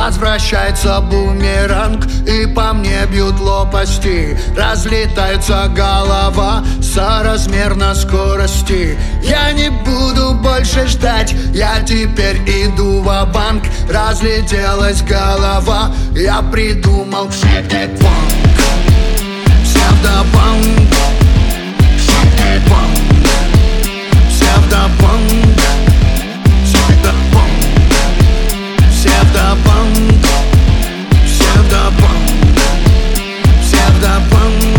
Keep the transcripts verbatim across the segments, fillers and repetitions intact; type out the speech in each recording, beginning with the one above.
Возвращается бумеранг, и по мне бьют лопасти. Разлетается голова соразмерно скорости. Я не буду больше ждать, я теперь иду ва-банк. Разлетелась голова, я придумал псевдопанк. Псевдопанк. Псевдопанк. Псевдопанк. Псевдопанк. Псевдопанк. Псевдопанк.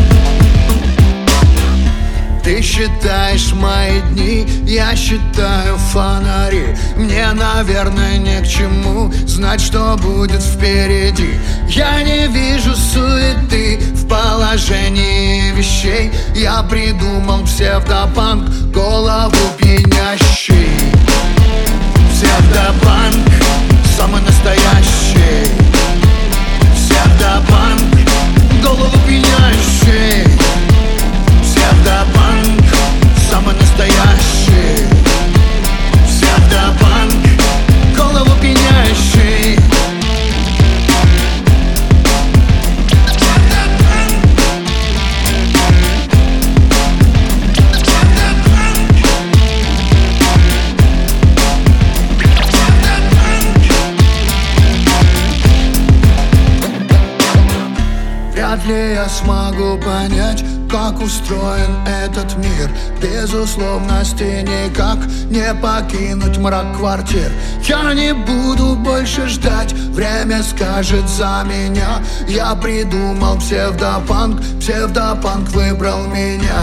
Ты считаешь мои дни, я считаю фонари. Мне, наверное, не к чему знать, что будет впереди. Я не вижу суеты в положении вещей. Я придумал псевдопанк, голову пьянящий. Псевдопанк, самый настоящий. Псевдопанк, голову пьянящий. Псевдопанк, самый настоящий. Псевдопанк, голову пьянящий. Вряд ли я смогу понять, как устроен этот мир. Безусловности никак не покинуть мрак квартир. Я не буду больше ждать, время скажет за меня. Я придумал псевдопанк, псевдопанк выбрал меня.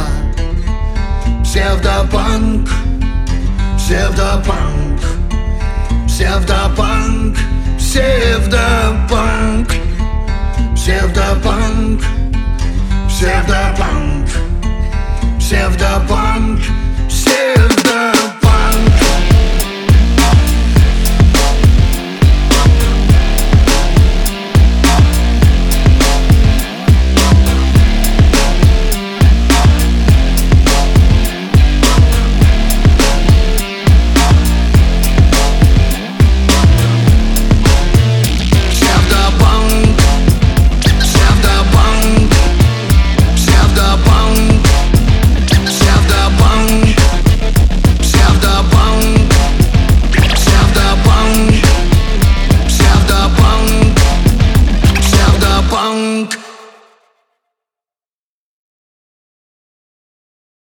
Псевдопанк, псевдопанк, псевдопанк, псевдопанк. Псевдопанк, псевдопанк, псевдопанк.